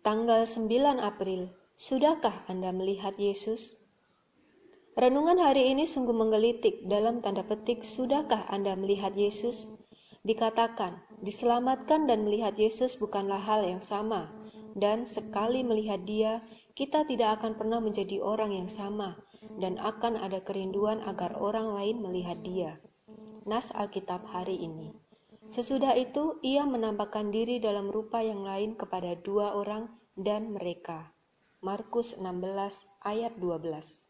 Tanggal 9 April, sudahkah Anda melihat Yesus? Renungan hari ini sungguh menggelitik dalam tanda petik, sudahkah Anda melihat Yesus? Dikatakan, diselamatkan dan melihat Yesus bukanlah hal yang sama. Dan sekali melihat Dia, kita tidak akan pernah menjadi orang yang sama. Dan akan ada kerinduan agar orang lain melihat Dia. Nas Alkitab hari ini. Sesudah itu, ia menampakkan diri dalam rupa yang lain kepada dua orang dan mereka. Markus 16 ayat 12.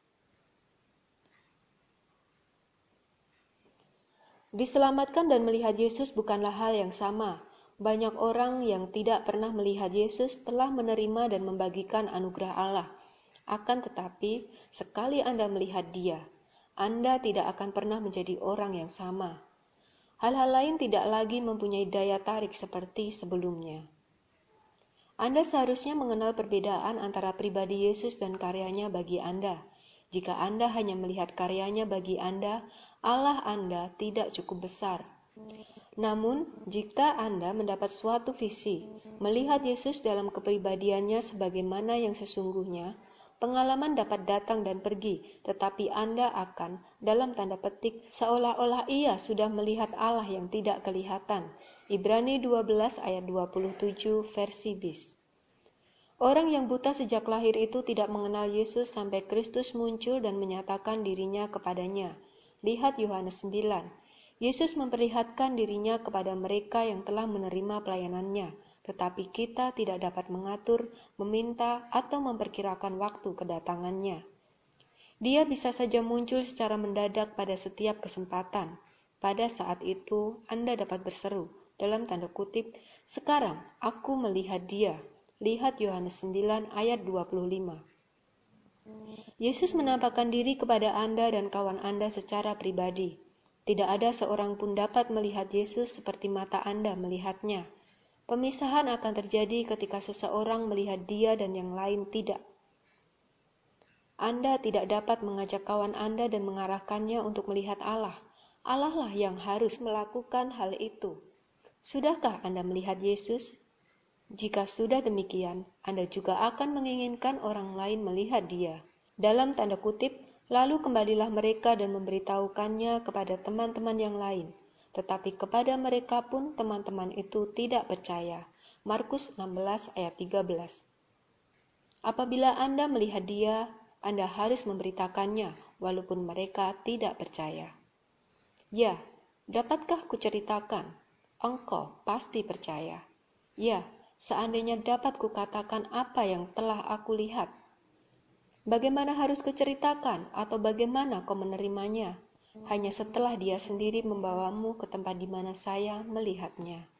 Diselamatkan dan melihat Yesus bukanlah hal yang sama. Banyak orang yang tidak pernah melihat Yesus telah menerima dan membagikan anugerah Allah. Akan tetapi, sekali Anda melihat Dia, Anda tidak akan pernah menjadi orang yang sama. Hal-hal lain tidak lagi mempunyai daya tarik seperti sebelumnya. Anda seharusnya mengenal perbedaan antara pribadi Yesus dan karyanya bagi Anda. Jika Anda hanya melihat karyanya bagi Anda, Allah Anda tidak cukup besar. Namun, jika Anda mendapat suatu visi, melihat Yesus dalam kepribadiannya sebagaimana yang sesungguhnya, pengalaman dapat datang dan pergi, tetapi Anda akan, dalam tanda petik, seolah-olah ia sudah melihat Allah yang tidak kelihatan. Ibrani 12 ayat 27 versi BIS. Orang yang buta sejak lahir itu tidak mengenal Yesus sampai Kristus muncul dan menyatakan dirinya kepadanya. Lihat Yohanes 9. Yesus memperlihatkan dirinya kepada mereka yang telah menerima pelayanannya. Tetapi kita tidak dapat mengatur, meminta, atau memperkirakan waktu kedatangannya. Dia bisa saja muncul secara mendadak pada setiap kesempatan. Pada saat itu, Anda dapat berseru, dalam tanda kutip, "Sekarang aku melihat Dia." Lihat Yohanes 9 ayat 25. Yesus menampakkan diri kepada Anda dan kawan Anda secara pribadi. Tidak ada seorang pun dapat melihat Yesus seperti mata Anda melihatnya. Pemisahan akan terjadi ketika seseorang melihat Dia dan yang lain tidak. Anda tidak dapat mengajak kawan Anda dan mengarahkannya untuk melihat Allah. Allah lah yang harus melakukan hal itu. Sudahkah Anda melihat Yesus? Jika sudah demikian, Anda juga akan menginginkan orang lain melihat Dia. Dalam tanda kutip, lalu kembalilah mereka dan memberitahukannya kepada teman-teman yang lain. Tetapi kepada mereka pun teman-teman itu tidak percaya. Markus 16 ayat 13. Apabila Anda melihat Dia, Anda harus memberitakannya, walaupun mereka tidak percaya. Ya, dapatkah kuceritakan? Engkau pasti percaya. Ya, seandainya dapat kukatakan apa yang telah aku lihat. Bagaimana harus kuceritakan atau bagaimana kau menerimanya? Hanya setelah Dia sendiri membawamu ke tempat di mana saya melihatnya.